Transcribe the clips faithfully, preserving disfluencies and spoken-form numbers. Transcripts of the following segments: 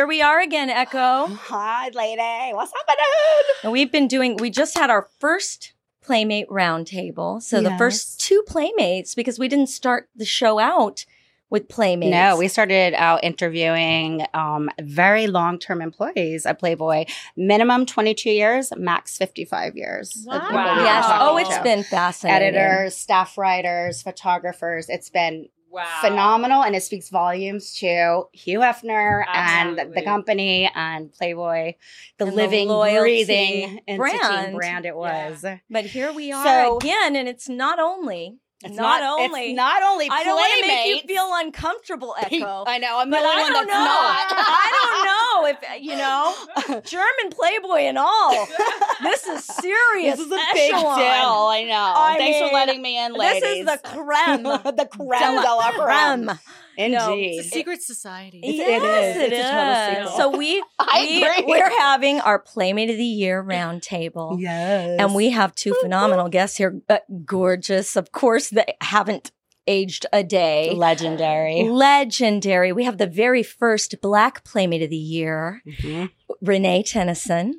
here we are again, Echo. Hi, lady. What's happening? And we've been doing, we just had our first Playmate Roundtable. So Yes. the first two Playmates, because we didn't start the show out with Playmates. No, we started out interviewing um, very long-term employees at Playboy. Minimum twenty-two years, max fifty-five years. Wow. of people we've been Yes. talking Oh, it's to. been fascinating. Editors, staff writers, photographers. It's been Wow. phenomenal, and it speaks volumes to Hugh Hefner Absolutely. and the company and Playboy, the And the living, loyalty breathing entity brand. brand it was. But here we are So- again, and it's not only, It's not, not, only, It's not only I don't want to make you Playmates. feel uncomfortable, Echo. I know. I'm the But only I one don't that's know. not. I don't know if, you know, German Playboy and all. This is serious. This is a big deal. echelon. I know. I Thanks mean, for letting me in, ladies. This is the creme. the creme de de la creme. creme. No, Indeed. It's a secret society. It's- Yes, it is. it It's a total is. secret. So we, I we agree. we're having our Playmate of the Year roundtable. Yes. And we have two phenomenal guests here. Uh, gorgeous, of course, that haven't aged a day. legendary. Legendary. We have the very first Black Playmate of the Year, Mhm. Renee Tennyson.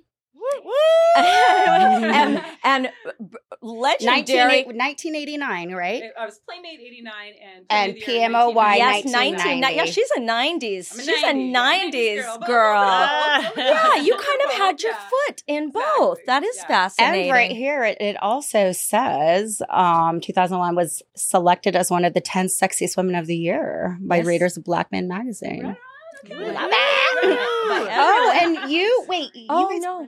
and and legendary. nineteen eighty-nine, right? I was Playmate eighty-nine and And P M O Y Yes, nineteen nineteen. ninety. Yeah, she's a nineties. I'm a she's nineties. a nineties girl. girl. Ah. Yeah, you kind of had your Yeah. foot in both. Exactly. That is Yeah. fascinating. And right here, it, it also says um, two thousand one was selected as one of the ten sexiest women of the year by Yes. readers of Black Men magazine. Right. Love Right. it. Right. Oh, and you, wait. You Oh, guys- no.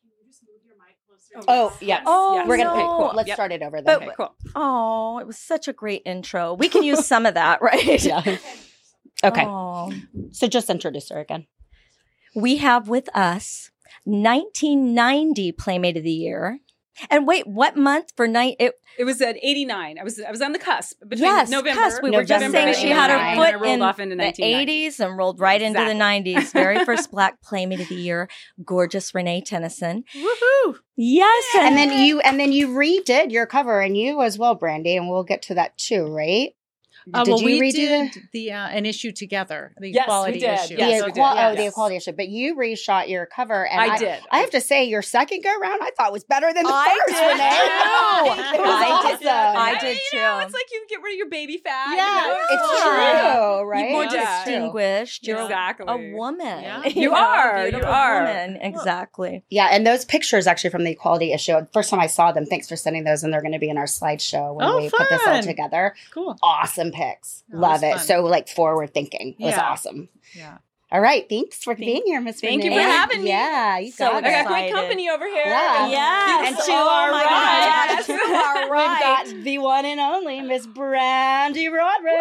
Oh, yes. Oh, Yes. We're going to, no. okay, cool. Let's Yep. start it over then. But- Okay, cool. Oh, it was such a great intro. We can use some of that, right? Yeah. Okay. Oh. So just introduce her again. We have with us nineteen ninety Playmate of the Year. And wait, what month for night? It, It was at eighty-nine. I was I was on the cusp between yes, November. cusp. We were just November saying she had her eighty-nine. foot And I rolled in off into the nineteen ninety. eighties and rolled right into the Exactly. nineties. Very first Black Playmate of the Year, gorgeous Renee Tennyson. Woohoo! Yes, And then you and then you redid your cover, and you as well, Brandy, and we'll get to that too, right? Uh, did well, you we redo did the, the uh, an issue together, the Yes, we equality did. issue. Yes, the we equal- did. oh, Yes. the equality issue? But you reshot your cover, and I did. I have to say, your second go round, I thought was better than the I first. did Renee. too. It was I did- awesome. I did You know, too. it's like you get rid of your baby fat. you Yeah, know? it's Yeah. true, right? You're more Yeah. distinguished. You're Exactly. a woman. Yeah. You You know, are, a you beautiful are. woman. Exactly. Yeah, and those pictures actually from the equality issue. First time I saw them, thanks for sending those, and they're going to be in our slideshow when Oh, we put this all fun. together. Cool. Awesome pics, Oh, love it it. was fun. So like forward thinking, it was Yeah. awesome. Yeah. All right, thanks for being here, Miss thank you Renee. for having me. Yeah, you So got I it. got great Excited. company over here. Yeah. Yes. And to Oh our my right, God. To our right. we've got the one and only Miss Brandy Roderick.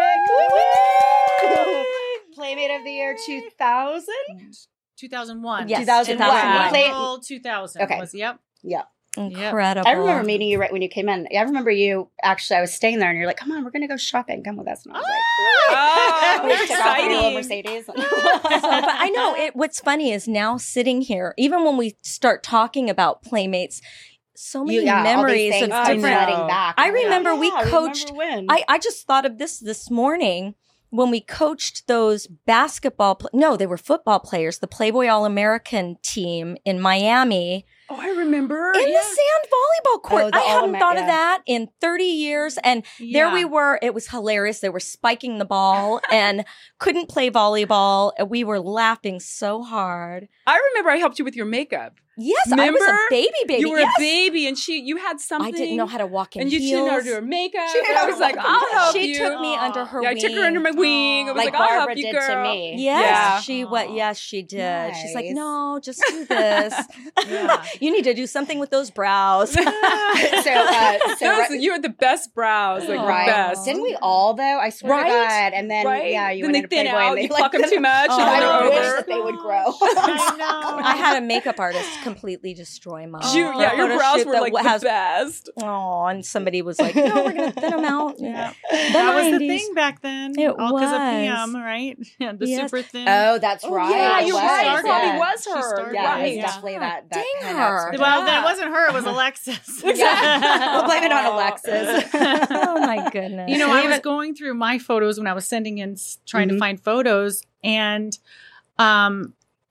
Woo! Playmate of the Year two thousand. two thousand one. Yes, two thousand one. two thousand one. Play- April two thousand. Okay. Was, yep. Yeah. Incredible. I remember meeting you right when you came in. I remember you, actually, I was staying there and you're like, come on, we're going to go shopping. Come with us. And I was Oh, like, we took off in your little exciting. Mercedes. So, but I know it. What's funny is now sitting here, even when we start talking about Playmates, so many You- yeah, all these memories things of I come different. know. flooding back. I I'm like, remember we yeah, I coached- remember when. I, I just thought of this this morning when we coached those basketball. Pl- no, they were football players. The Playboy All American team in Miami. Oh, I remember. In Yeah. the sand volleyball court. Oh, the I hadn't All-Amer- thought yeah. of that in thirty years. And there Yeah. we were. It was hilarious. They were spiking the ball and couldn't play volleyball. And we were laughing so hard. I remember I helped you with your makeup. Yes, I was Remember? a baby baby. You were yes. a baby, and she you had something. I didn't know how to walk in and you heels. didn't know how to do her makeup. She didn't and I know was how like, to do I'll it. help She you. took me under her yeah, wing. I took her under my wing. I was Like like, I'll help Barbara you, did girl. to me. Yes, Yeah. she what? Yes, she did. She's like, Nice. no, just do this. Yeah. You need to do something with those brows. so, uh, so Those- right, you had the best brows, like right. the best. Didn't we all though? I swear Right? to God. And then, right? yeah, you then went they into thin Playboy out. and they You like, pluck them too much, Oh, and then I they're wish over. that they would grow. I know. I had a makeup artist completely destroy mine. You, For a yeah, your photo brows shoot were that like has- the best. Oh, and somebody was like, "No, we're gonna thin them out." Yeah. That was the nineties. thing back then. It All because of was. P M, right? Yeah, the Yes. super thin. Oh, that's Oh, right. yeah, It you're was, right. It yeah. probably was She her. started Yeah, right. it was Yeah. definitely that. that Dang pen her. sort of- Well, Yeah. that wasn't her. It was Alexis. Yeah. We'll blame it on Alexis. Oh my goodness! You know, And I was even- going through my photos when I was sending in, s- trying Mhm. to find photos, and um,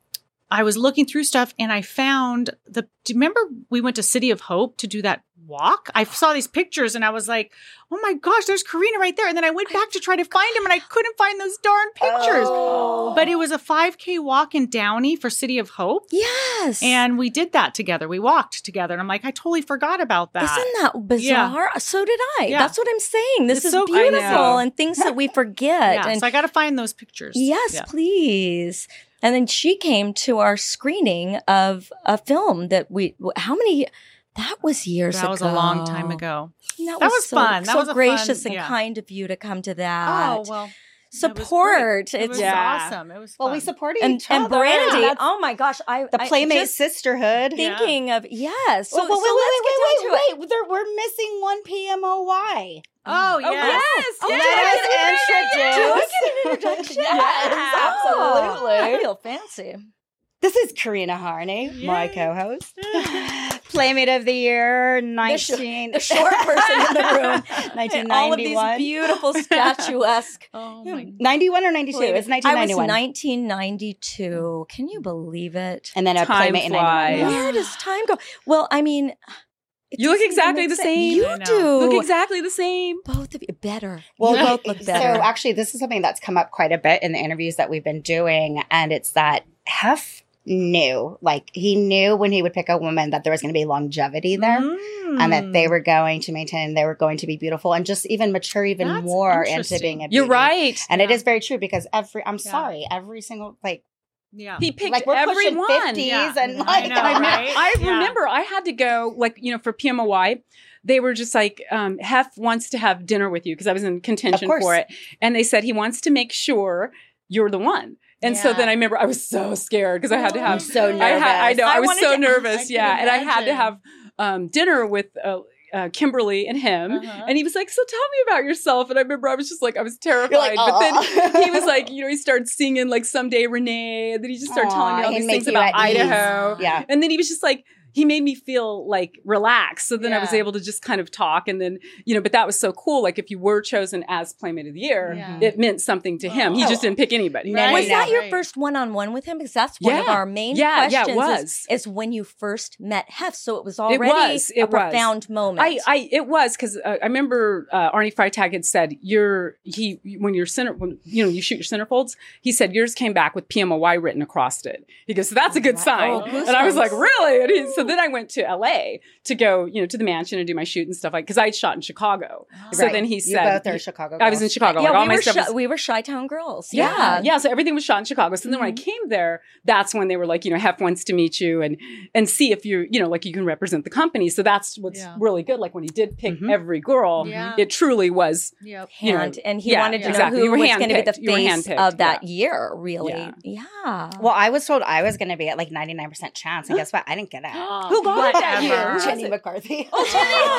I was looking through stuff and I found the, do you remember we went to City of Hope to do that walk? I saw these pictures and I was like, oh my gosh, there's Karina right there. And then I went back to try to find him and I couldn't find those darn pictures. Oh. But it was a five K walk in Downey for City of Hope. Yes. And we did that together. We walked together. And I'm like, I totally forgot about that. Isn't that bizarre? So did I. Yeah. That's what I'm saying. This It's is so- I beautiful know. and things that we forget. Yeah, and so I got to find those pictures. yes, Yeah. please. And then she came to our screening of a film that we, how many, that was years ago. That was a long time ago. That, That was, was so, fun. That so was a gracious fun- and yeah. kind of you to come to that. Oh, well. Support. It It's was Yeah. awesome. It was Well, fun. we supported and, each other. and Brandy. That's Oh my gosh. I the I Playmate just sisterhood. Yeah. thinking of, yes. So, Well, wait, so wait, let's wait, get down wait, to it. wait, wait. There, we're missing one P M O Y. Oh, yes. yes, Oh, yes. do I get an introduce- Do I get an introduction? Yes, Oh, absolutely. I feel fancy. This is Karina Harney, my Yay. co-host. Playmate of the Year, The, sh- nineteen the short person in the room. nineteen And all of these ninety-one. beautiful statuesque. Oh, my ninety-one or ninety-two? It's nineteen I was ninety-one. nineteen ninety-two. Can you believe it? And then a Time Playmate in flies. ninety-one. Where does time go? Well, I mean, it You look doesn't even exactly make the sense. same. You I know. do. Look exactly the same. Both of you better. Well, you both look so better. actually, this is something that's come up quite a bit in the interviews that we've been doing, and it's that Hef knew, like he knew when he would pick a woman that there was going to be longevity there, Mm. and that they were going to maintain, they were going to be beautiful, and just even mature even That's more into interesting. being a You're beauty. right. And it Yeah. is very true because every, I'm Yeah. sorry, every single like, Yeah. He picked like we're pushing everyone. fifties, Yeah. and I like, know, And I, me- right? I Yeah. remember I had to go, like, you know, for P M O Y, they were just like, um, Hef wants to have dinner with you because I was in contention course. for it. And they said he wants to make sure you're the one. And so Yeah. then I remember I was so scared because I had to I'm have, so nervous. I, had, I know, I, I was wanted so to- nervous. I can yeah. And I had to imagine. have um, dinner with uh, uh, Kimberly and him. Uh-huh. And he was like, so tell me about yourself. And I remember I was just like, I was terrified. You're like, but then "Aw." he was like, you know, he started singing like Someday Renee. And then he just started telling me Aw, all he'd these make things you about at ease. Idaho. Yeah. And then he was just like, he made me feel like relaxed. So then I was Yeah. able to just kind of talk. And then, you know, but that was so cool. Like if you were chosen as Playmate of the Year, Yeah. it meant something to him. He just didn't pick anybody. Right. Was that your Right. first one-on-one with him? Because that's one of Yeah. our main Yeah, yeah, questions. it was. Is, is when you first met Hef, so it was It already was, it a was. profound moment. I, I, it was because uh, I remember uh, Arnie Freitag had said, "You're he when your center, when you know you shoot your centerfolds." He said yours came back with P M O Y written across it. He goes, so "That's a good Right. sign." Oh, and I was goosebumps. like, "Really?" And he, so then I went to L A to go, you know, to the mansion and do my shoot and stuff like because I had shot in Chicago. So Right. then he You said, both are Chicago I was in girls. Chicago. yeah, like all we my were, stuff Chi- was we were Chi-Town girls. yeah, Yeah. yeah. So everything was shot in Chicago. So then when I Mhm. came there, that's when they were like, you know, Hef wants to meet you and and see if you're, you know, like you can represent the company. So that's what's Yeah. really good. Like when he did pick Mhm. every girl, Yeah. it truly was. Yep. you know, Hand, and he yeah, wanted to exactly. know You who were was going to be the handpicked. You were face handpicked, of that yeah. year, really. Yeah. Yeah. Well, I was told I was going to be at like ninety-nine percent chance, and guess what? I didn't get it. Who got it that Whatever. year? Who was Jenny it? McCarthy. Oh,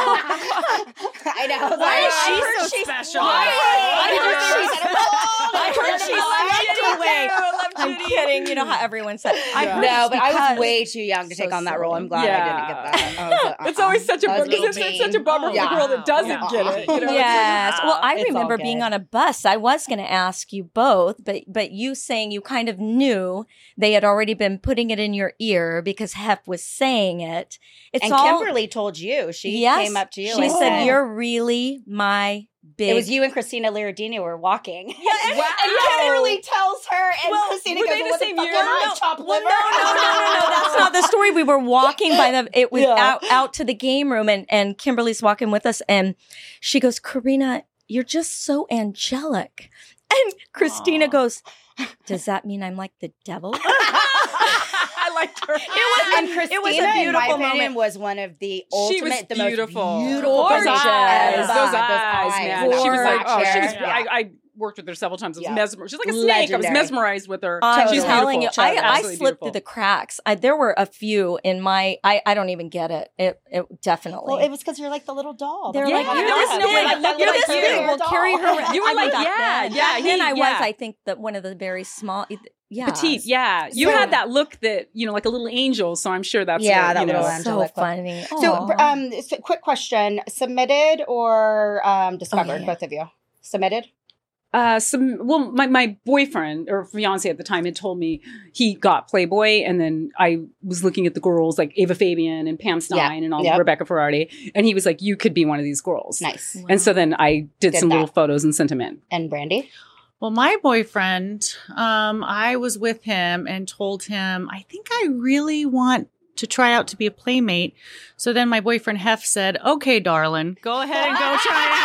I know. I was Why like, is she I so heard she's- special? Why? I I heard heard she's- she's old. I heard she's she's swept away. I'm kidding. You know how everyone said. I Yeah. heard No, it's but I was because- way too young to So take on that role. I'm silly. glad I Yeah. didn't get that. I was like, It's uh-uh. always such a I was because it's, it's such a eighteen. bummer for Yeah. the girl that doesn't Yeah. get it. You know? Yes. Well, I It's all remember good. being on a bus. I was going to ask you both, but but you saying you kind of knew they had already been putting it in your ear because Hef was saying it. It's And all, Kimberly told you. She yes, came up to you. She and said, "You're really my big." It was you and Christina Liardini were walking. Yeah, and, Wow. and Kimberly tells her, and Well, Christina were goes, they the "What same fuck year? am No, I, no. chopped liver?" Well, no, no, no, no, no. That's not the story. We were walking by the. It was Yeah. out out to the game room, and and Kimberly's walking with us, and she goes, "Karina, you're just so angelic," and Christina Aw. goes, "Does that mean I'm like the devil?" I liked her. It was- And Christina, it was a in my beautiful opinion, moment. was one of the She was ultimate, the most beautiful. beautiful. Those Gorgeous. eyes, those Those eyes, eyes. man. She was like, oh, she was. Gorgeous. I, I worked with her several times. I was Yeah. mesmerized. She's like a snake. I was Legendary. mesmerized with her. I'm She's telling beautiful. you, I, I Absolutely slipped beautiful. through the cracks. I, there were a few in my. I, I don't even get it. It, it definitely. Well, it was because you're like the little doll. They're Yeah, like, you're no, this no, big. we're like that You're little this cute big. We'll doll. carry her around. You were I mean, like, back yeah, then. yeah, Back then he- I was, yeah. I think, that one of the very small. Yeah. petite. Yeah, you So- had that look that you know, like a little angel. So I'm sure that's Yeah, what, that you little know. angel. So Angelic look. funny. So, Aw. um, so quick question: submitted or um, discovered? yeah. Both of you submitted. Uh, some well, my, my boyfriend or fiance at the time had told me he got Playboy, and then I was looking at the girls like Ava Fabian and Pam Stein Yeah. and all Yep. Rebecca Ferrari, and he was like, "You could be one of these girls." Nice. And so then I did, Did some that. little photos and sent him in. And Brandy? Well, my boyfriend, um, I was with him and told him, I think I really want to try out to be a playmate. So then my boyfriend Hef said, okay, darling, go ahead and go try it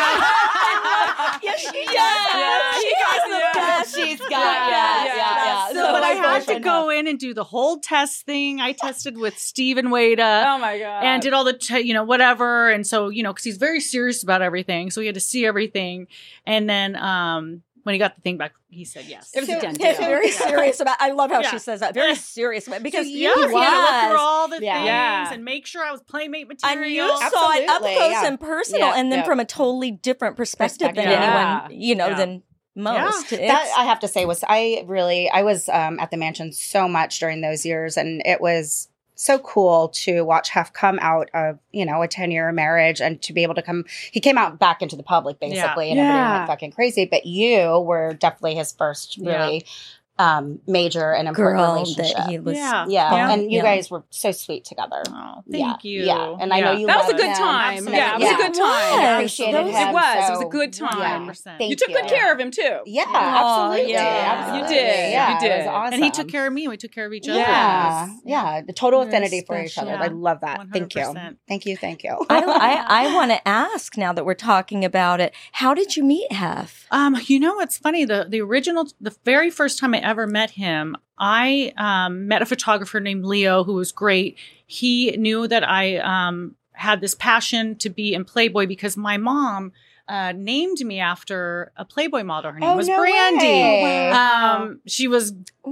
out. Yes, she does. Yeah, she he has got- the yeah. best. She's got, Yeah, yeah, yeah, yeah, yeah. So, but I my had to boyfriend go in and do the whole test thing. I tested with Stephen Wada. Oh my god! And did all the, t- you know, whatever. And so, you know, because he's very serious about everything. So he had to see everything. And then um, when he got the thing back, he said yes. It was a So- done Yeah, deal. very serious about. I love how Yeah. she says that. Very serious about because Yeah, he he had to look through was. all the Yeah. things Yeah. and make sure I was playmate material. And you saw it up Absolutely, close yeah. and personal, Yeah, and then yeah. from a totally different perspective than Perspective. Yeah. anyone, you know, Yeah. than most. That It's- I have to say was I really I was um, at the mansion so much during those years, and it was so cool to watch Hef come out of you know a ten year marriage and to be able to come. He came out back into the public basically, and everybody Yeah. went fucking crazy. But you were definitely his first really um, major and important girl relationship. that he was. Yeah. yeah. Yeah. and you Yeah. guys were so sweet together. Oh, yeah. thank you. Yeah, and I know you That was a loved good him. time. Absolutely. Yeah, it was a good It time. was. Appreciated It was- him. It was. It was so- a good time. Yeah. one hundred percent. Thank You took good you. care of him too. Yeah, Aw, absolutely. yeah. Absolutely. You did. Yeah, You It was did. awesome. And he took care of me. We took care of each other. Yeah, Yes. yeah, the total Very affinity for each special. other. I love that. Thank you, one hundred percent. thank you, thank you. I, I, I want to ask now that we're talking about it. How did you meet Hef? Um, you know what's funny? The the original, the very first time I ever met him, I um, met a photographer named Leo who was great. He knew that I um, had this passion to be in Playboy because my mom uh, named me after a Playboy model. Her name Oh, was no Brandy. way. Um, she was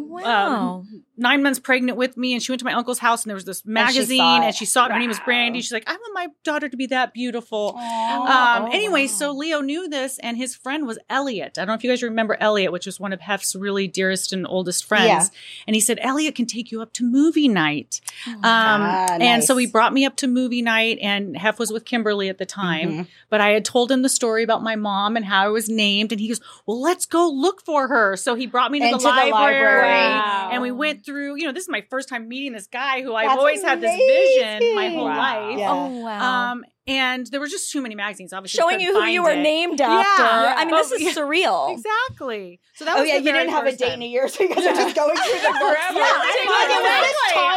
Wow. nine months pregnant with me, and she went to my uncle's house, and there was this magazine, saw it. and she saw it. Her name was Wow. Brandy. She's like, I want my daughter to be that beautiful. Aw. Um, Oh, anyway, wow. so Leo knew this, and his friend was Elliot. I don't know if you guys remember Elliot, which was one of Hef's really dearest and oldest friends. Yeah. And he said, Elliot can take you up to movie night. Um, Ah, And so nice. he brought me up to movie night, and Hef was with Kimberly at the time. Mhm. But I had told him the story about my mom and how I was named, and he goes, well, let's go look for her. So he brought me to Into the the library. library. Wow. And we went through, you know, this is my first time meeting this guy who I've That's always had this vision my amazing. whole Wow. life. Yeah. Oh, wow. Um, and there was just too many magazines, obviously. Showing couldn't you who you find were it. named Yeah. after. Yeah. I mean, this But- is surreal. Exactly. So that Oh was yeah, the you very didn't have a first date time. in a year, so you guys are just going through the books. Forever. Yeah, Like, I look at this time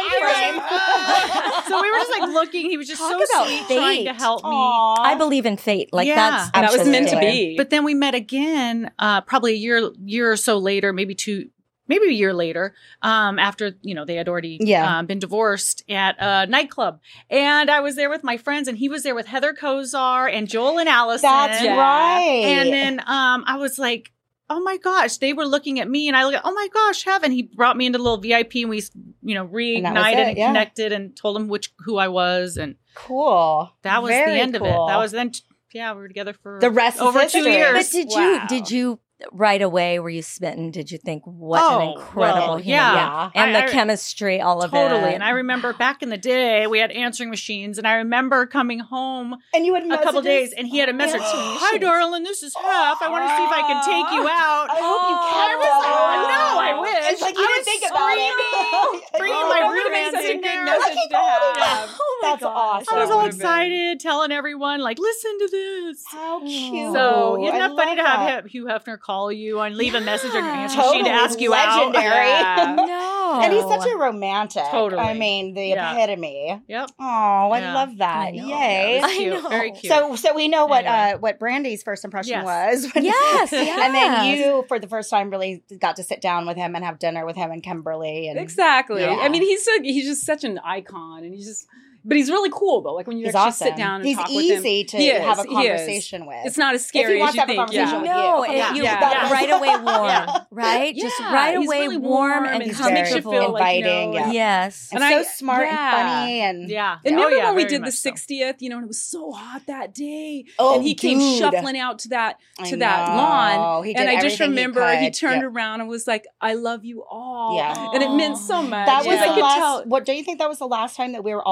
I frame. So we were just like looking. He was just Talk so about sweet, fate. trying to help me. Aw. I believe in fate. Like Yeah. that's And that was meant to Absolutely. be. But then we met again, uh, probably a year, year or so later, maybe two, maybe a year later, um, after, you know, they had already Yeah. um, been divorced at a nightclub. And I was there with my friends, and he was there with Heather Kozar and Joel and Allison. That's Yeah. right. And then um, I was like, oh my gosh, they were looking at me, and I look at, oh my gosh, Hev. And he brought me into the little V I P, and we, you know, that was reignited it, and yeah. connected and told him which, who I was. And cool. that was Very the end of it. cool. That was then, yeah, we were together for The rest is over two history. years. But did Wow. you did you right away were you smitten? Did you think what Oh, an incredible well, human yeah. being? And I- the I- chemistry, all of it. Totally. And I remember back in the day, we had answering machines, and I remember coming home And you had a couple days, and he had a message. Hi, darling, this is Hef. I want to see if I can take you out. I hope you Oh, kept I was that. like, no, I wish. It's like you I didn't was think about screaming, it. bringing Oh, my that would've been romance such a in good there. message to have. Oh my That's gosh. awesome. I was That all would've been- excited, telling everyone, like, listen to this. How cute. So isn't I that funny to love have that. Hugh Hefner call you and leave a message on your Yeah. answer machine to Totally ask you out? legendary. Yeah. No. And he's such a romantic. Totally. I mean, the Yeah. epitome. Yep. Oh, I Yeah. love that. I know. Yay. It was I cute. know. Very cute. So, so we know what Anyway. uh, what Brandy's first impression Yes. was. when- Yes, and then yes. you, for the first time, really got to sit down with him and have dinner with him and Kimberly. And Exactly. Yeah. I mean, he's a, he's just such an icon, and he's just, but he's really cool though. Like when you he's actually awesome. sit down and he's talk with him, easy to He is, have a he is. conversation with. It's not as If scary he wants as to you have a think. conversation Yeah. with No, you. it, you Yeah. got Yeah. right away warm, Yeah. right? Just Yeah, right he's away really warm, warm and and he's very comfortable. feel like, you inviting, know, yeah. Yes. and, And so I- smart yeah. and funny. And Yeah. And Oh, remember yeah, when we very did the much so. sixtieth, you know, and it was so hot that day, Oh, and he came dude. shuffling out to that I to that know. lawn, He did and I just everything he remember he, could. turned Yep. around and was like, "I love you all," Yeah. and it meant so much. That was because I the could last. tell. What do you think? That was the last time that we were all at the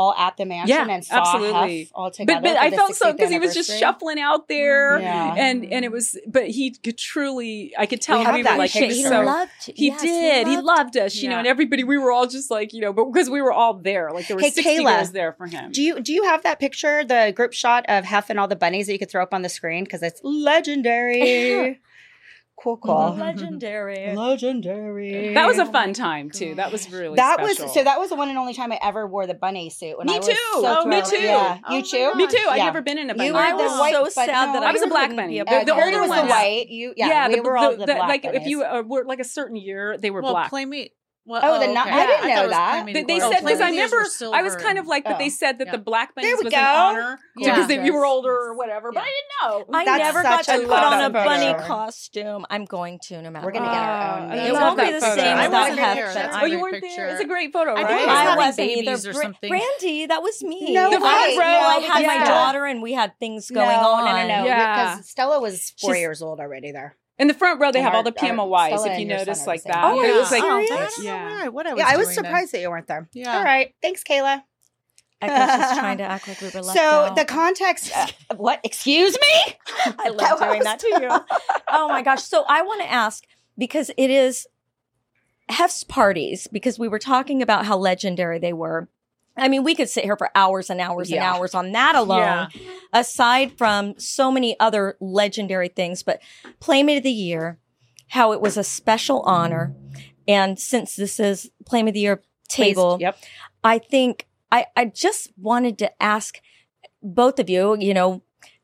the mansion Yeah, and saw absolutely. Hef all together. But but for I the felt so sixtieth because he was just anniversary. shuffling out there, Yeah. and and it was. But he could truly, I could tell We we, have were that like picture. He so. loved. He yes, did. He loved, us, you know, Yeah. and everybody. We were all just like, you know, but because we were all there, like there were Hey, sixty Kayla, girls there for him. Do you do you have that picture, the group shot of Hef and all the bunnies that you could throw up on the screen because it's legendary? Cool, cool. Mhm. legendary. Legendary. That was a Oh fun my time too. That was really That special. was so. That was the one and only time I ever wore the bunny suit. When Me I was too. So Oh, me thrilled. too. Yeah. Oh you my too. gosh. Me too. I'd Yeah. never been in a bunny. You were I the was white, so but sad no. that I was a black couldn't bunny. be a The- Uh, the bunny. Carrie older was ones- the white. You, yeah, yeah, we the, were all the, the, the- black like if bunnies. you uh, were like a certain year, they were Well, black. Playmate. Well, Oh, the not- I didn't thought know it was that. Playmate They, they Gold. said because I Playmate remember were silver I was kind of like, but Oh. they said that Yeah. the black bunnies There we was go. an honor Yeah. because if you were Yes. older or whatever. But I didn't know. I That's never got such to a put on a love bunny photo. costume. I'm going to no matter We're gonna what. get our Uh, own. I made. It love won't be that the photo. same I without wasn't Hef, there. but That's Oh, I, you great weren't there. picture. It's a great photo, I right? think it was I having wasn't babies either. or Bra- something. Brandy, that was me. No The front I, row, I had yeah. my daughter and we had things going no, on. No, no, no. Yeah. Because Stella was four She's- years old already there. In the front row, they And have our- all the P M O Ys. our Stella If you and your son notice, are like the same. that. Oh, It are you was like, serious? I don't know Yeah. why- what I was Yeah, I was doing then. surprised that you weren't there. Yeah. All right. Thanks, Kayla. I guess she's trying to act like we were left So out. the context. Uh, what? Excuse me? I love doing that to you. Oh my gosh. So I want to ask, because it is Hef's parties, because we were talking about how legendary they were. I mean, we could sit here for hours and hours Yeah. and hours on that alone, Yeah. aside from so many other legendary things. But Playmate of the Year, how it was a special honor. And since this is Playmate of the Year table, Please. Yep. I think I, I just wanted to ask both of you, you know,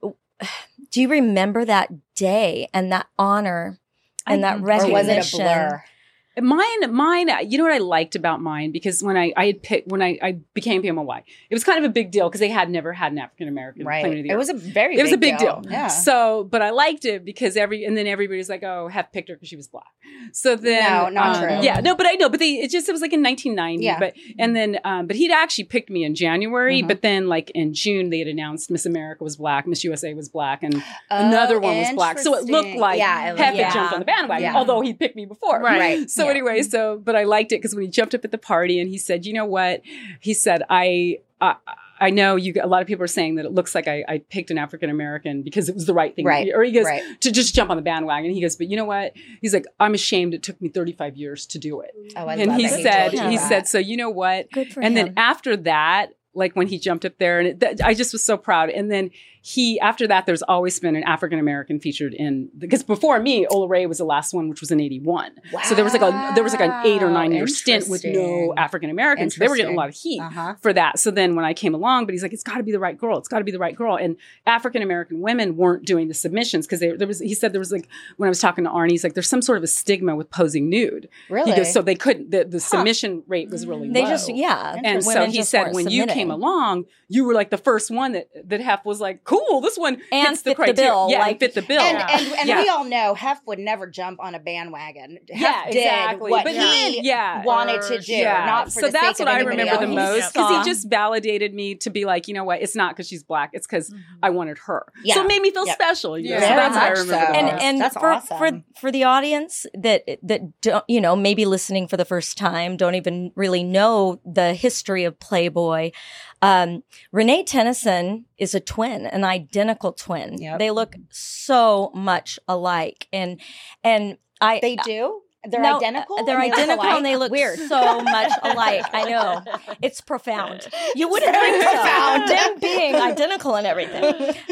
do you remember that day and that honor and that I- Or was it a recognition? blur? Mine, mine, you know what I liked about mine? Because when I, I had picked, when I, I became P M O Y, it was kind of a big deal because they had never had an African American Right. Playmate of the Year. It was a very. It was a big deal. Yeah. So, but I liked it because every, and then everybody's like, oh, Hef picked her because she was black. So then. No, not um, true. Yeah, no, but I know, but they, it just, it was like in nineteen ninety. Yeah. But, and then, um, but he'd actually picked me in January, Mhm. but then like in June, they had announced Miss America was black, Miss U S A was black, and another one was black. So it looked interesting. like yeah, it Hef looked- Yeah. had jumped on the bandwagon, Yeah. although he picked me before. Right. Right. So Yeah. anyway, so but I liked it because when he jumped up at the party and he said, "You know what?" He said, "I." I I know you. A lot of people are saying that it looks like I, I picked an African American because it was the right thing, Right, Or he goes right. to just jump on the bandwagon. He goes, but you know what? He's like, I'm ashamed. It took me thirty-five years to do it. Oh, I and love he that said, told you he that. said, so you know what? Good for And him. then after that, like when he jumped up there, and it, that, I just was so proud. And then he, after that, there's always been an African American featured in, because before me, Ola Ray was the last one, which was in eighty-one. So there was like a there was like an eight or nine year stint with no Interesting. African Americans. They were getting a lot of heat Uh-huh. for that. So then when I came along, but he's like, it's got to be the right girl. It's got to be the right girl. And African American women weren't doing the submissions because there was. He said there was like when I was talking to Arnie, he's like, there's some sort of a stigma with posing nude. Really? He goes, so they couldn't. The, the submission rate was really They low. just, yeah. And so women he just said, weren't when you submitting. came along, you were like the first one that that Hef was like, cool, this one And fits fit the criteria. bill, Yeah, like- and fit the bill. And, Yeah. and, and Yeah. we all know Hef would never jump on a bandwagon. Hef Yeah, did exactly. what But he then- yeah. wanted to do, Yeah. not for so the that's sake what of I anybody remember the else. most because Saw. he just validated me to be like, you know what? It's not because she's black. It's because I wanted her. Yeah. So it made me feel Yep. special. You know? Yeah. So Very that's what I much remember. so. the and most. and That's for, awesome. for for the audience that that don't, you know, maybe listening for the first time, don't even really know the history of Playboy. Um, Renee Tennyson is a twin, an identical twin. Yep. They look so much alike, and and I They do? They're No, identical? uh, They're and they look identical alike? and they look Weird. so much alike. I know. It's profound. You wouldn't think so. profound. Them being identical and everything.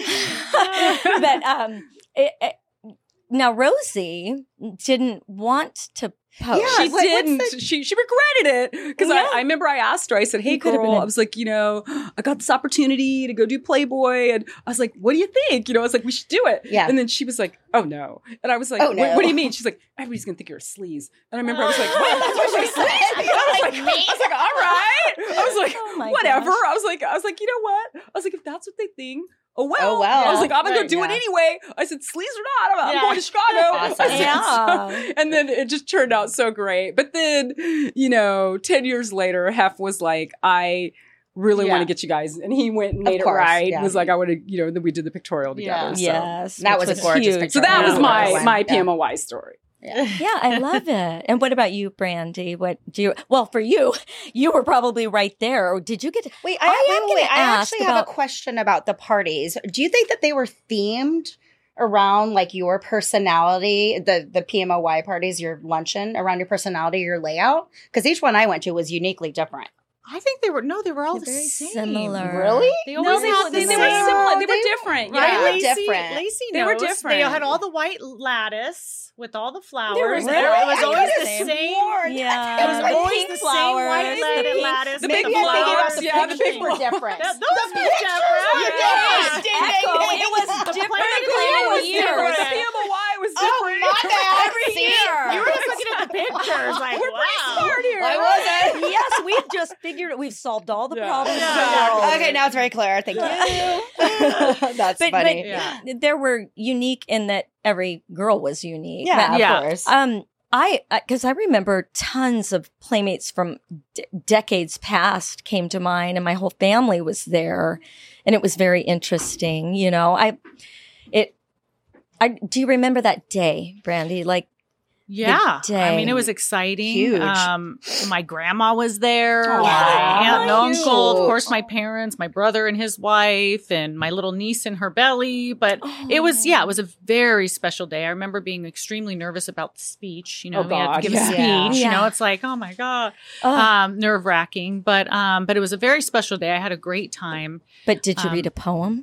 But um, it, it, now Rosie didn't want to post. Yeah, She what- what's didn't. the- She she regretted it because Yeah. I, I remember I asked her. I said, "Hey, You could have girl," been I was like, "You know, I got this opportunity to go do Playboy," and I was like, "What do you think?" You know, I was like, "We should do it." Yeah. And then she was like, "Oh no," and I was like, Oh, "What, no. what do you mean?" She's like, "Everybody's gonna think you're a sleaze." And I remember I was like, "What?" That's what she said. I was like, Me? I was like, "All right." I was like, Oh my "Whatever." gosh. I was like, "I was like, you know what?" I was like, "If that's what they think." Oh well. Oh, well. I was like, I'm gonna Right, go do it yeah. anyway. I said, sleaze or not, I'm, I'm Yeah. going to Chicago. Awesome. I said, Yeah. so- and then it just turned out so great. But then, you know, ten years later, Hef was like, I really Yeah. want to get you guys. And he went and made course, it right. yeah. Was like, I want to, you know, then we did the pictorial together. Yeah. So. Yes, That which was a gorgeous huge. picture. So that Yeah. was my Yeah. my Yeah. P M O Y story. Yeah, I love it. And what about you, Brandy? What do you? Well, for you, you were probably right there. Or did you get? To, Wait, I, I am wait, wait, wait. gonna I ask actually have about- a question about the parties. Do you think that they were themed around like your personality, the the P M O Y parties, your luncheon, around your personality, your layout? Because each one I went to was uniquely different. I think they were no, they were all They're the very same. similar. Really? They No, always they, had they, the they same. were similar. They They- were different. Right, Yeah. they were Lacey, different. Lacey They were knows. They different. had all the white lattice with all the flowers. They were and really- It was I always could've the same. sworn. Yeah, It was the always pink the flowers, same white the lattice. pink- lattice. the with big Maybe I'm thinking about flowers, the yeah, the pictures big were flowers. different. That- those The were pictures different. were Yeah. different. Ding, ding, Echo. ding. It was The different planet every was year. different. The P M O Y was Oh, different. my bad. Every See? year. You were just looking at the pictures, like, We're pretty wow. smart here. I wasn't. Yes, we've just figured it. We've solved all the Yeah. problems. Yeah. in the world. Okay, now it's very clear. Thank you. That's But, funny. but Yeah. there were unique in that every girl was unique. yeah, of Yeah. course. Um, I because I remember tons of playmates from d- decades past came to mind, and my whole family was there, and it was very interesting. You know, I it. I do you remember that day, Brandy? Like, Yeah, day. I mean, it was exciting. Huge. Um, my grandma was there, Aw, my aunt and cute. uncle, of course, my parents, my brother and his wife, and my little niece in her belly. But it was, yeah, it was a very special day. I remember being extremely nervous about the speech. You know, Oh, we had to God, give yeah. a speech. Yeah. You know, Yeah. it's like, oh my god, oh, um, nerve wracking. But um, but it was a very special day. I had a great time. but did you um, read a poem?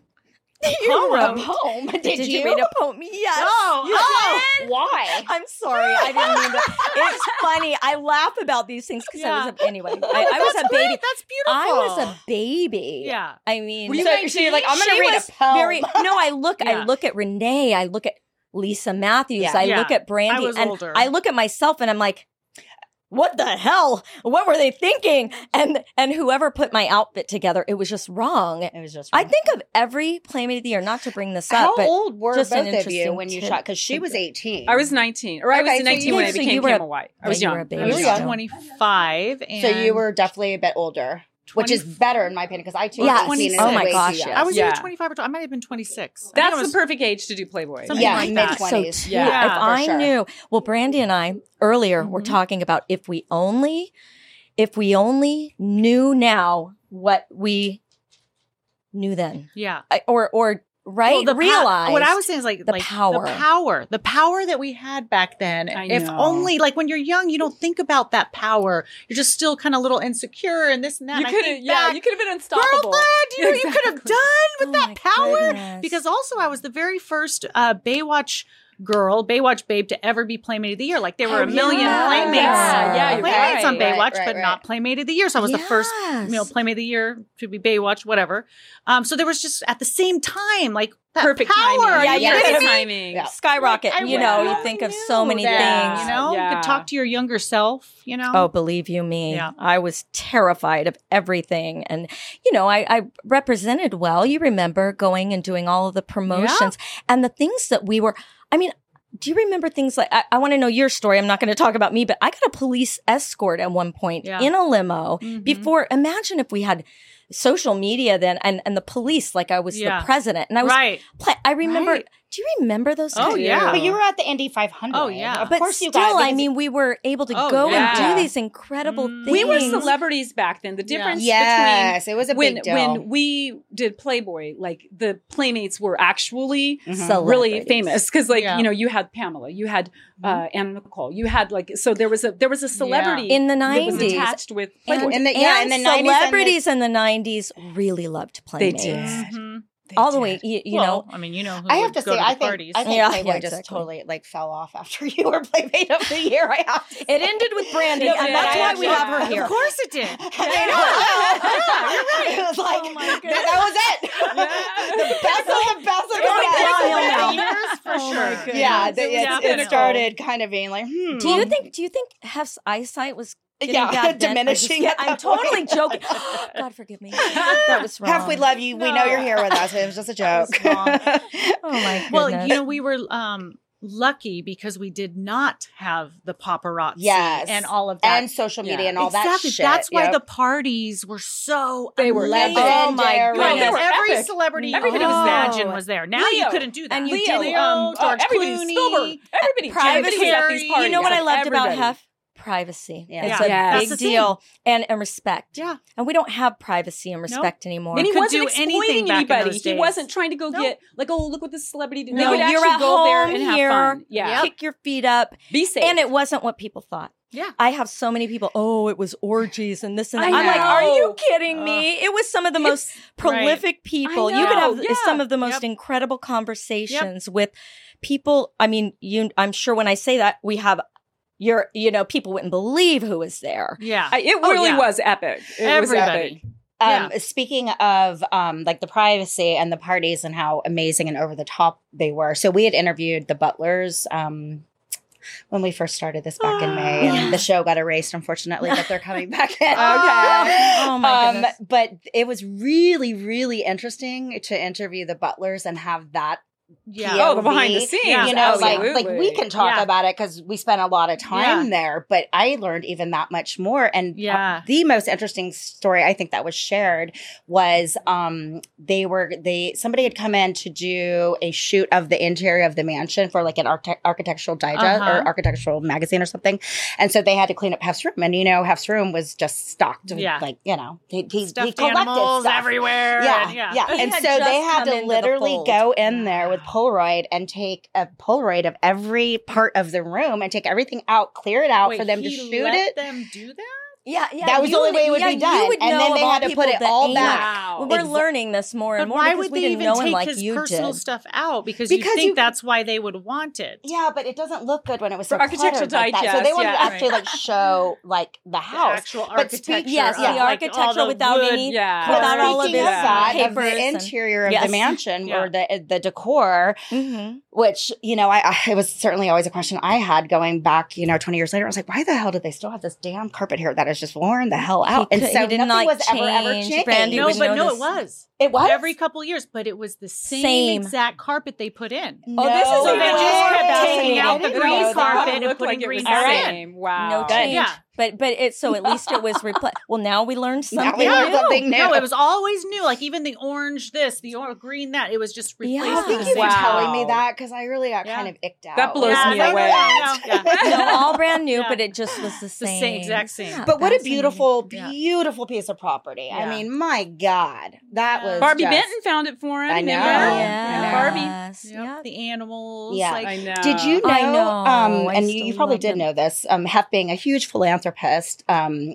Poem. Poem. Did, Did you? you read a poem? Yes. Oh, You oh. did? Why? I'm sorry. I didn't mean to. It's funny. I laugh about these things because I was a, anyway. I, I was That's a baby. great. That's beautiful. I was a baby. Yeah. I mean, Were you So, nineteen? so you're like, I'm going she to read was a poem. very. No, I look. Yeah. I look at Renee. I look at Lisa Matthews. Yeah. I Yeah. look at Brandy, I was and older. I look at myself, and I'm like, what the hell? What were they thinking? And and whoever put my outfit together, it was just wrong. It was just. I think of every Playmate of the Year, not to bring this up, How but old were just an both of you interesting when you tip- shot? Because she was eighteen. I was nineteen, or I Okay, was so nineteen you- when I so became you were P a- M O Y. I was yeah, you young. were a baby I was You were young. twenty-five. And So you were definitely a bit older, which is better in my opinion because I too Yeah. was eighteen. Oh and my way too gosh, young. yes. I was Yeah. either twenty-five or twenty. I might have been twenty-six. I think That's I was- the perfect age to do Playboy. Something Yeah, like mid that. so twenties. too. Yeah, if for I sure. knew, well, Brandy and I earlier were Mhm. talking about if we only, if we only knew now what we knew then, Yeah. I- or or right, Well, the pa- realize what I was saying is like the like power. the power, the power that we had back then. I If know. only like when you're young, you don't think about that power. You're just still kind of a little insecure and this and that. You And I could have, think yeah, back, you could have been unstoppable. girlfriend, you know, you could have Exactly. done with Oh that my power. goodness. Because also I was the very first uh, Baywatch girl, Baywatch babe to ever be Playmate of the Year. Like there were Oh, a million yeah. playmates, Yeah, yeah, you're playmates on right. Baywatch, Right, but right, not right. Playmate of the Year. So I was the first, you know, Yes. Playmate of the Year to be Baywatch, whatever. Um, so there was just at the same time, like that Perfect power. timing. Are Yeah, you yeah, kidding perfect me? timing. Yeah. skyrocket. Like, I you know, really you think of so knew many that, things. You know, you Yeah. could talk to your younger self. You know. Oh, believe you me, Yeah. I was terrified of everything. And, you know, I, I represented well. You remember going and doing all of the promotions and the things that we were, I mean, do you remember things like, I, I want to know your story. I'm not going to talk about me, but I got a police escort at one point Yeah. in a limo Mhm. before. Imagine if we had social media then and, and the police, like I was Yeah. the president. And I was, right. pla- I remember, Right. do you remember those Oh, times? yeah. But you were at the Indy five hundred. Oh, yeah. Of But course still, you got. I because- mean, we were able to Oh, go yeah. and do these incredible Mm. things. We were celebrities back then. The Yeah. difference yes, it was a between big when deal. when we did Playboy, like the Playmates were actually Mhm. really Celebrities. famous because, like, Yeah. you know, you had Pamela, you had uh, Anna Nicole, you had like so there was a there was a celebrity In the that was nineties. attached with And, Playboy. In the- yeah, and in the nineties and the- celebrities in the nineties really loved They Playmates. did. Mhm. They All the did. way, you, you Well, know. I mean, you know, who I have would to go say, to I the think parties. I think Yeah, Playboy yeah, just exactly. totally like fell off after you were Playmate of the Year. I have to. It ended with Brandy, No, and yeah, that's yeah, why we yeah. have her Of here. course it did. It was like Oh my that, that was it. The best of the best of the Going best. downhill now. Years for Oh my sure. goodness. Yeah, It the, was it's, it definitely- started kind of being like, hmm. Do you think? Do you think Hef's eyesight was getting Yeah, bad then? I'm just diminishing kid- at I'm that totally point. joking. God forgive me. That was wrong. Half we love you. We know No. you're here with us. It was just a That joke. was wrong. Oh my goodness. Well, you know, we were um lucky because we did not have the paparazzi Yes. and all of that. And social media Yeah. and all exactly. that shit. That's why Yep. the parties were so They were amazing. epic. Oh my No, they goodness. were Every epic. celebrity you Everybody could was there. imagine was there. Now you Leo. couldn't do that. And you Leo, didn't, um, Oh, George everybody, Clooney. Spielberg, everybody, Privacy. everybody was at these parties. You know what I loved about Everybody. Hef? Privacy. Yeah. It's Yeah. a Yes. That's big the thing. deal. And, and respect. Yeah. And we don't have privacy and respect anymore. And he could wasn't do exploiting anything back in anybody. those He days. wasn't trying to go No. get like, oh, look what this celebrity did. No, They would you're actually at go there home and have here. fun. Yeah, Kick your feet up. be safe. And it wasn't what people thought. Yeah. I have so many people, oh, it was orgies and this and that. I I'm like, know. are you kidding me? It was some of the most It's- prolific people. I You could know, have yeah. some of the most Yep. incredible conversations with people. I mean, you I'm sure when I say that, we have your, you know, people wouldn't believe who was there. Yeah. I, it Oh, really yeah. was epic. It Everybody. was epic. Um, Speaking of um, like the privacy and the parties and how amazing and over the top they were. So we had interviewed the Butlers um, when we first started this back in May. And the show got erased, unfortunately, but they're coming back in. Okay. Oh my Um, goodness. but it was really, really interesting to interview the Butlers and have that Yeah. Oh, the behind the P O V. scenes. Yeah. You know, like absolutely. like we can talk Yeah. about it because we spent a lot of time Yeah. there, but I learned even that much more. And Yeah. the most interesting story I think that was shared was um they were they somebody had come in to do a shoot of the interior of the mansion for like an architect- architectural digest Uh-huh. or architectural magazine or something, and so they had to clean up Hef's room, and you know Hef's room was just stocked with Yeah. like you know he he, he Stuffed collected animals stuff. everywhere. Yeah, and yeah, yeah. He and had so they just had come to into the literally fold. go in there with Polaroid and take a Polaroid of every part of the room and take everything out, clear it out Wait, for them to he shoot let it. them do that? Yeah, yeah. That was the you only would- way it would yeah, be you done. would And know then of they all had to people put it that all ain't. back. Wow. We're Exa- learning this more But and more why because would we they didn't even know him take like his you personal did. stuff out? Because, Because you think you- that's why they would want it. Yeah, but it doesn't look good when it was For so Architectural cluttered like that. So Digest, they wanted yeah. to actually like show like the The house. actual But speak- architecture. yes, of, the like, all architectural the without wood. any- Yeah. without all of Speaking his of that, of papers the and- interior of Yes. the mansion Yeah. or the the decor, Mhm. which you know, I, I it was certainly always a question I had going back, you know, twenty years later. I was like, why the hell did they still have this damn carpet here that is just worn the hell out? He and could- so he did nothing not was ever ever change. changed. Brandy No, would but know no, this. it was. It was Every couple years, but it was the same, Same. exact carpet they put in. No Oh, this is So a they way. just kept Fascinating. taking out I the didn't green know that. carpet and Looked putting like it green was All the right. carpet in. same. Wow. No Good. change. Yeah. But but it so at least it was replaced. Well, now we learned Now something we learned new. something new. No, it was always new. Like even the orange this, the or- green that. It was just Yeah. replaced. Thank with you the for same- Wow. telling me that because I really got Yeah. kind of icked out. That blows Yeah, me no, away. no, no, yeah. No, all brand new, Yeah. but it just was the The same. same, exact same. Yeah, But what a fascinating. beautiful, Yeah. beautiful piece of property. I Yeah. mean, my God, that Yeah. was Barbie just- Benton found it for him. I know. remember? Yes. Barbie. Yes. Yep, Yeah. The animals. Yeah. Like, I know. Did you know? I know. Um, I and you, still you probably love did them. know this. Um, Hef being a huge philanthropist, um,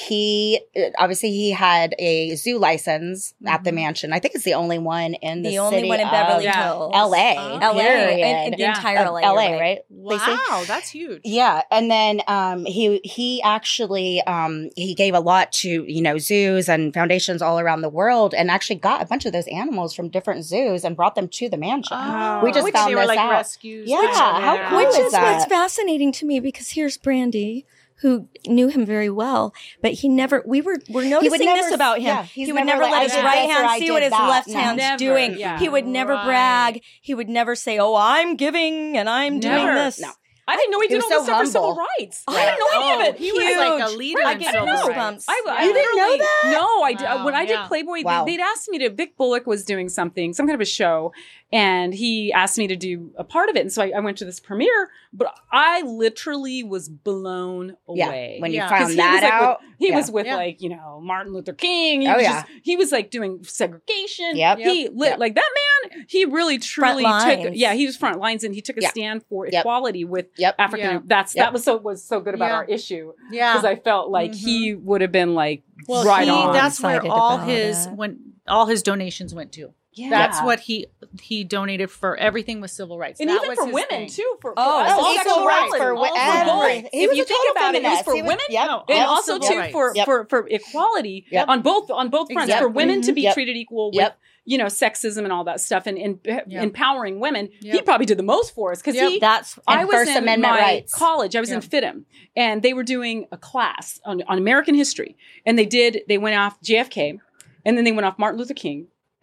he uh, obviously he had a zoo license at the Mhm. mansion. I think it's the only one in the, The only city one in of Beverly Yeah. Hills. L A. Oh. L A. period. And, and the Yeah. entire Of L A. L A, you're right? Lacey? wow, that's huge. Yeah, and then um, he he actually um, he gave a lot to you know zoos and foundations all around the world, and actually got a bunch of those animals from different zoos and brought them to the mansion. Oh, We just which found they were this like out. rescues. Yeah, Which- how yeah. cool Which is is that? what's fascinating to me because here's Brandy, who knew him very well, but he never. We were we're noticing never- this about him. yeah, he's he would never never like, let "I his did right this," or, hand "I see did what his that." left No. hand's Never, doing. yeah. He would never Right. brag. He would never say, "Oh, I'm giving and I'm doing Never. this." No. I didn't know he He did was all so this stuff for civil humble. rights. Right. I didn't know any Oh, of it. he was like a Huge. leader Right, in I get civil goosebumps. rights. I, I You didn't know literally- that? No, I did. Wow, When I did yeah. Playboy, Wow. they, they'd asked me to. Vic Bullock was doing something, some kind of a show, and he asked me to do a part of it. And so I, I went to this premiere, but I literally was blown Yeah, away. when you Yeah. 'Cause found he that was like out. with, he yeah. was with Yeah. like you know Martin Luther King. He Oh, was yeah. just, he was like doing segregation. Yep. He lit Yep. like that man. He really truly took. lines. Yeah, he was front lines, and he took a Yeah. stand for Yep. equality with Yep. African. Yeah. That's Yep. that was so was so good about Yeah. our issue Yeah. because I felt like Mhm. he would have been like Well, right he, on. that's where Excited all about his it. when all his donations went to. Yeah. That's what he he donated for everything with civil rights. and That even was for his women thing. too. For, for Oh, us, oh, all equal sexual rights rights, for all for everything. both. He If was you a think total about it, it was feminist. for He was- women, Yep. No, and all also civil too rights. for, Yep. for for equality Yep. on both on both fronts for Exactly. women to be Yep. treated equal with Yep. you know sexism and all that stuff and, and Yep. empowering women. He Yep. probably did the most for us because Yep. he. That's And I was First in Amendment my rights. college. I was in Yeah. FITM, and they were doing a class on, on American history, and they did. They went off J F K, and then they went off Martin Luther King,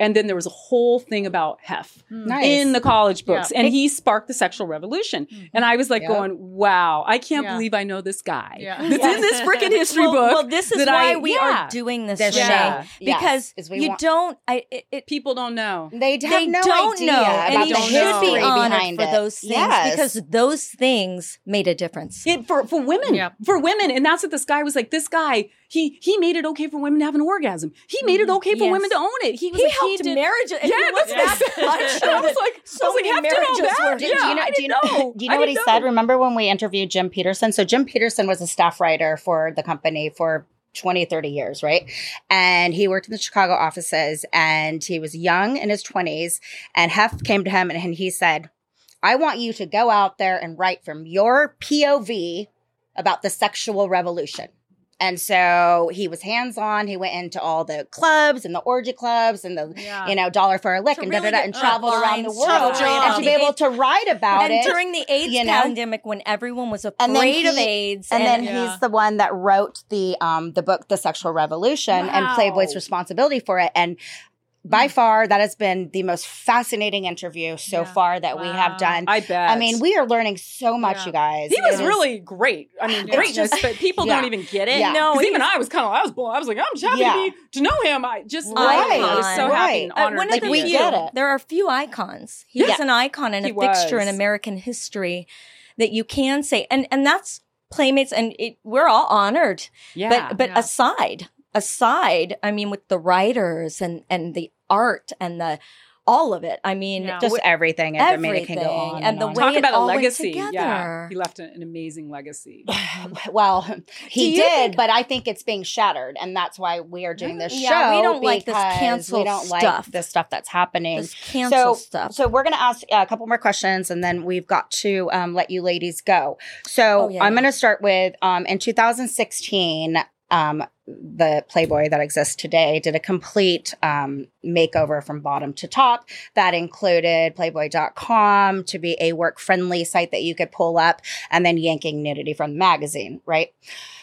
And then there was a whole thing about Hef Nice. in the college books. Yeah. And he sparked the sexual revolution. Mhm. And I was like Yep. going, wow, I can't Yeah. believe I know this guy. Yeah. That's in this freaking history well, book. well, this is that why I- we yeah. are doing this, This Renee, show. Yes, because is we you want- don't. I it, it People don't know. They have they no don't idea know, about and he the don't should know. be history honored behind for it. those things Yes. because those things made a difference. It, for for women, Yeah. for women, and that's what this guy was like. This guy, he he made it okay for women to have an orgasm. He made it okay for Yes. women to own it. He was He like, helped he did, marriages. and Yeah, he that's wasn't what I that said. much. I was like, so I was like, many Hef did all marriages that? were. Do, Yeah, do you know? I Do you didn't know? know. Do you know I what he didn't said? know. Remember when we interviewed Jim Peterson? So Jim Peterson was a staff writer for the company for twenty, thirty years, right? And he worked in the Chicago offices, and he was young in his twenties. And Hef came to him, and, and he said, "I want you to go out there and write from your P O V about the sexual revolution." And so he was hands-on. He went into all the clubs and the orgy clubs and the, Yeah. you know, dollar for a lick To and really da da da, get and traveled around the lines, world tough job. and to be able to write about And it. during the AIDS you know? pandemic, when everyone was afraid And then of he- AIDS, and then Yeah. he's the one that wrote the um the book The Sexual Revolution and Wow. Playboy's responsibility for it. And by far, that has been the most fascinating interview so Yeah. far that we have Wow. done. I bet. I mean, we are learning so much, Yeah. you guys. He was It is- really great. I mean, Yeah. greatness, but people Yeah. don't even get it. Yeah. No, 'Cause he even was- I was kind of, I was blown. I was like, I'm just happy Yeah. to, be, to know him. I just, Right. I was so happy Right. and Uh, honored. one to of the be we few. there. get it. There are a few icons. He was Yeah. an icon and a He fixture in was. American history that you can say, and and that's Playmates, and it, we're all honored. Yeah. But but Yeah. aside, aside, I mean, with the writers and and the art and the all of it, I mean, Yeah. just w- everything. I mean, it can go everything, on and and, the on. way Talk it about a all went legacy. Yeah. together. He left an, an amazing legacy. Well, he you did, think- but I think it's being shattered, and that's why we are doing this Yeah, show. we don't like this because cancel We don't stuff. like the stuff that's happening. This cancel so, stuff. So we're going to ask uh, a couple more questions, and then we've got to um, let you ladies go. So Oh, yeah, I'm yeah. going to start with um, in two thousand sixteen. Um, the Playboy that exists today did a complete um, makeover from bottom to top. That included Playboy dot com to be a work-friendly site that you could pull up, and then yanking nudity from the magazine, right?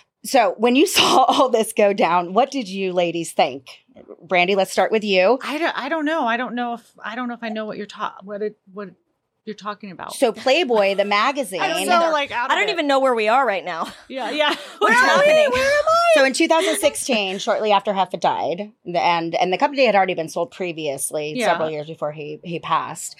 So when you saw all this go down, what did you ladies think? Brandy, let's start with you. I don't, I don't know. I don't know if I don't know if I know what you're ta- what it what you're talking about. So Playboy, the magazine. I don't know, like out I of don't it. even know where we are right now. Yeah, yeah. What's Yeah. happening? Where am I? So in two thousand sixteen, shortly after Hef had died, the- and and the company had already been sold previously, Yeah. several years before he he passed.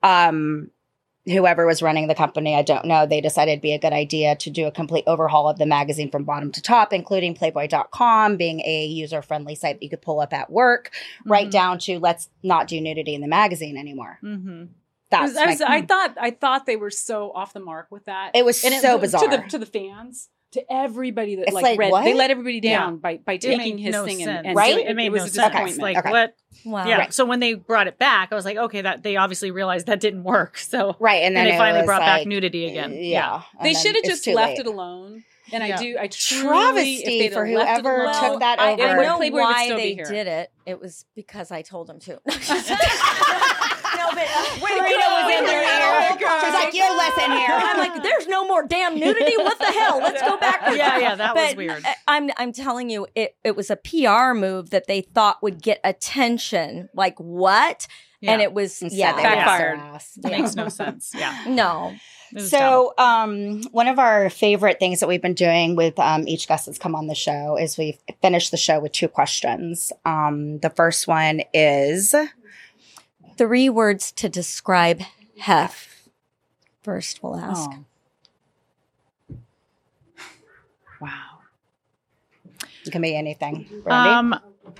Um, whoever was running the company, I don't know, they decided it'd be a good idea to do a complete overhaul of the magazine from bottom to top, including Playboy dot com being a user-friendly site that you could pull up at work, right Mhm. down to let's not do nudity in the magazine anymore. Mm-hmm. I, That's was, I, my- was, I thought I thought they were so off the mark with that. It was And so to bizarre. the to the fans, to everybody that It's like, like, read. what? They let everybody Yeah. down by by It taking made his no thing sense. and, and Right? doing It made was no a sense. disappointment. Like Okay. what? Wow. Yeah. Right. So when they brought it back, I was like, okay, that they obviously realized that didn't work. So right, and and, then they it finally was brought like, back nudity again. Yeah, and They then should have it's just too left late. it alone. And Yeah. I do. I truly, Travesty if they'd for have left it whoever alone- took that I, over. I know Playboy would why still be they here. did it. It was because I told them to. no, but uh, Karina was in their ear. She's like, you listen here. I'm like, there's no more damn nudity. What the hell? Let's go back. Yeah, yeah, that was But weird. I- I'm I'm telling you, it it was a P R move that they thought would get attention. Like what? And Yeah. it was Instead, yeah. they Backfired. lost their ass. It makes no sense. Yeah. No. It was dumb. So, um, one of our favorite things that we've been doing with um, each guest that's come on the show is we've finished the show with two questions. Um, the first one is Three words to describe Hef. First, we'll ask. Oh. Wow. it can be anything. Brandy? um,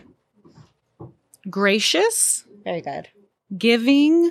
gracious, Very good. giving,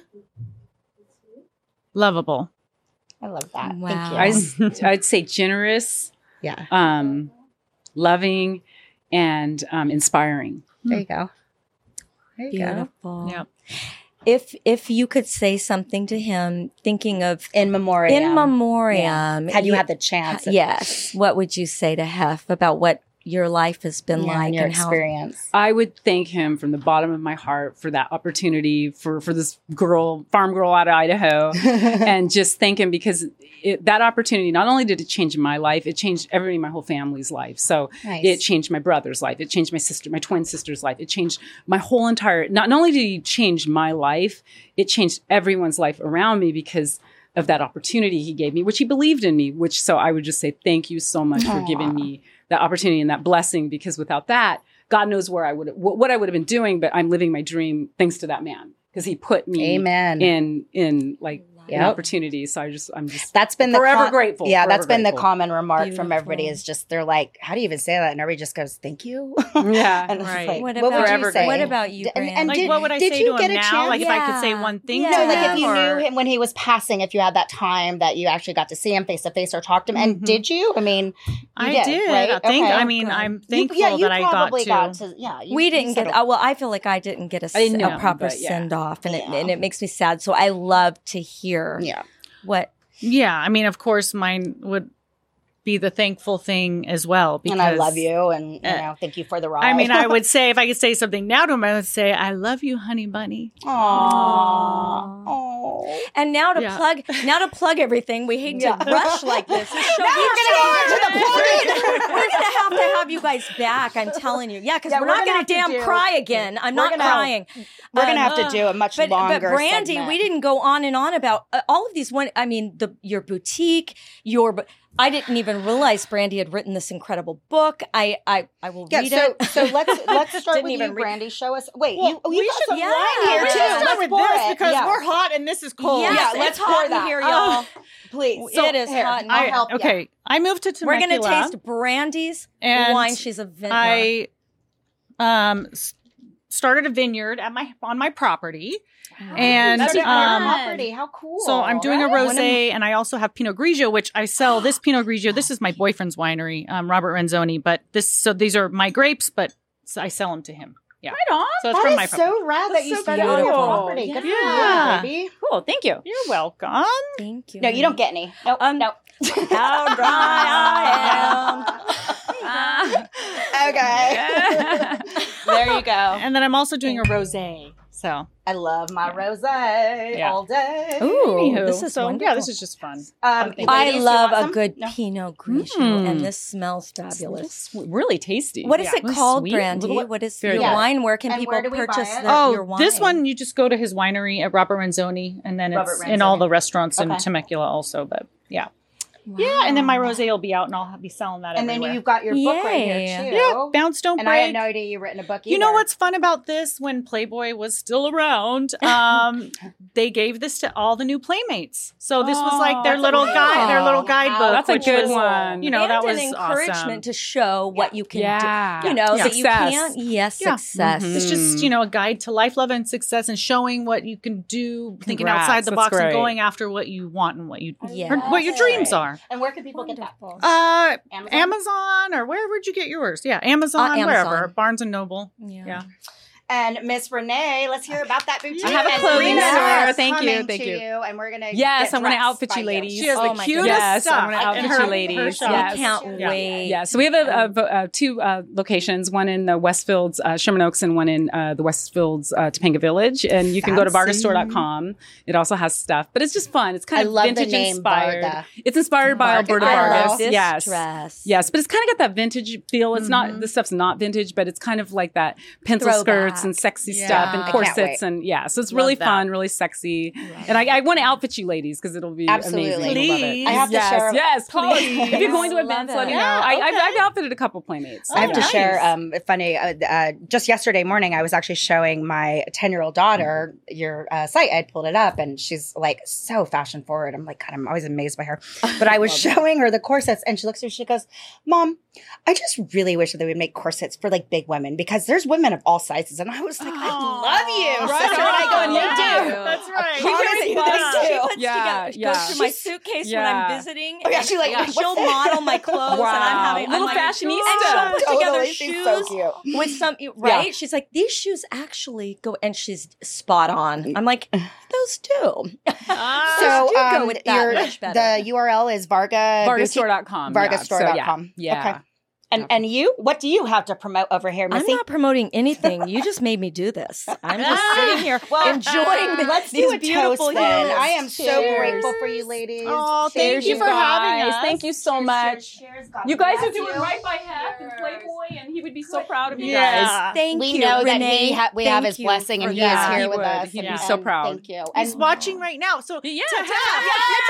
lovable. I love that. Wow. Thank you. I s- I'd say generous, yeah, um, loving, and um, inspiring. there you go. There you go. Beautiful. Yep. If if you could say something to him, thinking of In memoriam. in memoriam, Had you you- had the chance. yes, what would you say to Hef about what your life has been Yeah, like and your and how experience. I would thank him from the bottom of my heart for that opportunity for, for this girl, farm girl out of Idaho, and just thank him because it, that opportunity, not only did it change my life, it changed everybody in my whole family's life. So Nice. it changed my brother's life. It changed my sister, my twin sister's life. It changed my whole entire, not, not only did he change my life, it changed everyone's life around me because of that opportunity he gave me, which he believed in me, which, so I would just say, thank you so much for giving me that opportunity and that blessing, because without that, God knows where I would, what, what I would have been doing, but I'm living my dream thanks to that man, because he put me Amen. in, in like an Yep. opportunity. So I just, I'm just That's been forever the com- grateful. Yeah, forever that's been grateful. the common remark from Beautiful. everybody is just they're like, "How do you even say that?" And everybody just goes, "Thank you." Yeah. And it's Right. like, What what, would about- you say? what about you, D- And, Brand? and Like, did, what would I did say you to get him a now? chance? Like, if I could say Yeah. one thing Yeah. to No, him, like if you or- knew him when he was passing, if you had that time that you actually got to see him face to face or talk to him, and Mhm. did you? I mean, you I did, did. right? I think. Okay. I mean, Good. I'm You- thankful yeah, you that I got probably to. got to. Yeah, you, we you didn't get. settled. Uh, well, I feel like I didn't get a, I didn't s- a know, proper but yeah. send off, and it Yeah. and it makes me sad. So I love to hear Yeah. what. Yeah, I mean, of course, mine would be the thankful thing as well. Because, And I love you, and you uh, know, thank you for the ride. I mean, I would say if I could say something now to him, I would say, "I love you, honey bunny." Aww. Aww. And now to Yeah. plug, now to plug everything. We hate Yeah. to rush like this. This show- Now we're gonna go into the plugging. We're gonna have to have you guys back. I'm telling you, yeah, because Yeah, we're, we're not gonna gonna have to damn do- cry again. I'm we're not gonna- crying. We're gonna Um, have to do a much But, longer. but Brandy, segment. we didn't go on and on about uh, all of these. One, I mean, the your boutique, your. bu- I didn't even realize Brandy had written this incredible book. I I, I will Yeah, read so it. so let's let's start Didn't with even you, read- Brandy. Show us. Wait, Well, you oh, you we got should- some yeah, wine here we too. should Let's start with pour this it. because Yeah. we're hot and this is cold. Yes, Yeah, it's let's hot pour in that. here, Oh, y'all. Please, It is here, hot in I'll here. help you. Okay, I moved to We're Temecula. gonna taste Brandy's And wine. She's a vintner. I um s- started a vineyard at my on my property, and That's um, um, property. How cool! so I'm doing a right? rosé, and I also have Pinot Grigio, which I sell. This Pinot Grigio, this is my boyfriend's winery, um, Robert Renzoni. But this, so these are my grapes, but I sell them to him. Yeah, Right on. so it's That from is my property. so rad that That's you so started on your beautiful. property. Good Yeah. for you, baby. Cool. Thank you. You're welcome. Thank you. No, you don't get any. Nope. Um, nope. How dry I am. Okay. there you go. And then I'm also doing a rosé. So I love my rosé Yeah. all day. Ooh, anywho, this is so wonderful. yeah, this is just fun. Um, Fun I ladies, you love want a some? good No? Pinot Grigio, Mm. and this smells fabulous. Really tasty. What is Yeah. it Little called, sweet, Brandy? little- What is very your good. wine? Where can And people where do we buy purchase it? the, Oh, your wine? this one you just go to his winery at Robert Renzoni, and then Robert it's in all Renzoni. the restaurants in Okay. Temecula also. But yeah, yeah, and then my rosé will be out, and I'll be selling that. And then everywhere. you've got your book right Yay. here too. yeah, bounce don't And I break. had no idea you written a book. You know either. what's fun about this? When Playboy was still around, um, they gave this to all the new playmates. So this was like their that's little amazing. guide, their little Wow. guidebook. That's a which good was, one. You know, and that was an encouragement awesome. to show what you can Yeah. do. You know, Yeah. that you Success. can't. Yes, Yeah. success. Mhm. It's just, you know, a guide to life, love, and success, and showing what you can do, thinking Congrats. outside the That's box, and great. going after what you want and what you, Yeah. or what your dreams are. And where can people get that? Wonderful. Uh, Amazon. Amazon or where would you get yours? Yeah, Amazon, Uh, Amazon. wherever, Barnes and Noble. Yeah. Yeah. And Miss Renee, let's hear about that boutique. I have a And clothing Rena store. is Thank you, coming thank to you. And we're gonna Yes, get I'm gonna dressed outfit by you, ladies. She has Oh the my cutest goodness. Yes, stuff. I'm gonna in outfit her- you, ladies. her shop. Yes. I can't Yeah. wait. Yeah, so we have a, a, vo- uh, two uh, locations, one in the Westfields, uh, Sherman Oaks, and one in uh, the Westfields, uh, Topanga Village. And you can go to Fancy. bargastore dot com. It also has stuff, but it's just fun. It's kind I of love the vintage name inspired. Varga. It's inspired by Varga. Alberta I Vargas. love this yes. dress. Yes, but it's kind of got that vintage feel. It's not, Mhm. the stuff's not vintage, but it's kind of like that pencil Throwback. skirts and sexy Yeah. stuff and I can't corsets. wait. And yeah, so it's Love really that. fun, really sexy. And I, I want to outfit you ladies because it'll be Absolutely. amazing. You'll love it. Please. I have to yes, share- Yes, please. Please. If you're going to Love events, it. let me know. Yeah, I, I've, okay. I've outfitted a couple playmates. I have Oh, to nice. share um funny uh, uh, just yesterday morning I was actually showing my ten-year-old daughter your uh, site. I pulled it up and she's like so fashion forward. I'm like, God, I'm always amazed by her. But I was showing her the corsets and she looks at me, she goes, Mom, I just really wish that they would make corsets for like big women because there's women of all sizes. And I was like, I love you. Right sister. And I go, on. you Yeah. do. That's right. I promise you they She do. puts Yeah, together, yeah. goes through my She's- suitcase when yeah. I'm visiting. Oh, yeah, and she like, what's she'll that? model my clothes, and I'm Wow. having Little I'm like, fashionista. and she'll put together Totally. shoes She's so cute. with some right. She's like, these shoes actually go, and she's spot on. I'm like, those do. Ah. So do go um, with that your, much better. the U R L is Varga Vargastore dot com. Vargastore dot yeah. com. So, yeah. Okay. yeah. And and you, what do you have to promote over here, I'm Missy? not promoting anything. You just made me do this. I'm just sitting here Well, enjoying the, Let's these do a beautiful toast then. humans. I am so Cheers. grateful for you ladies. Oh, thank Cheers, you for having guys. us. Thank you so Cheers, much. cheers, cheers. God You guys bless are doing you. right by Hef and Playboy, and he would be so proud of you Yeah. guys. Thank we you, know that Renee. he ha- we have Thank his you blessing and for he that. is here He with would. us. He'd be and- so and proud. Thank you. He's And- watching right now. So Yeah, to Tess. have-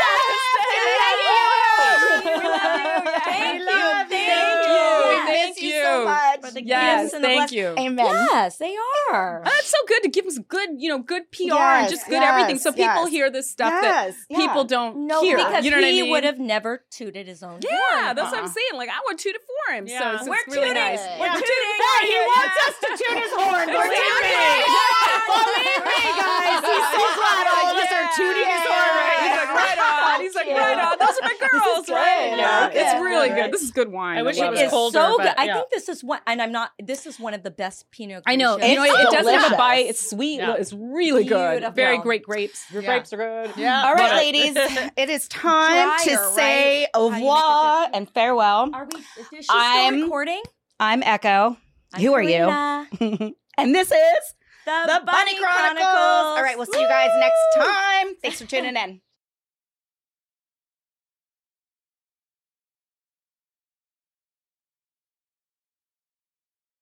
Thank you. love Thank you. you. We Thank miss you you. so much. For the Yes, gifts and the thank bless- you. Amen. Yes, they are. Oh, that's so good to give us good, you know, good P R Yes, and just good yes, everything. So people yes. hear this stuff Yes, that yeah. people don't No, hear. because you know what I he mean? would have never tooted his own Yeah, horn. that's what I'm Uh-uh. saying. Like I would toot it for him. Yeah. So, so We're it's really tooting. nice. Yeah. We're We're tooting. Hey, he wants us to tune his horn. We're Believe tooting. me. Believe me, guys. He's so glad all of us are tooting his horn right He's now. like, right on. He's like, right on. Those are my girls, good. right? Yeah, It's good. really Good. good. This is good wine. I wish love it was It's colder, so good. but I yeah. think this is one, and I'm not. This is one of the best Pinot. I know. Grigios. You know, It's it doesn't have a delicious. bite. It's sweet. Yeah. It's really good. Beautiful. Very great grapes. Your Yeah. grapes are good. Yeah. All right, But- ladies, it is time to Dryer, say right? au How you revoir make it and farewell. Are we? Is she I'm- still recording? I'm Echo. I'm Who are Karina. you? And this is The, the Bunny Chronicles. All right, we'll see you guys next time. Thanks for tuning in.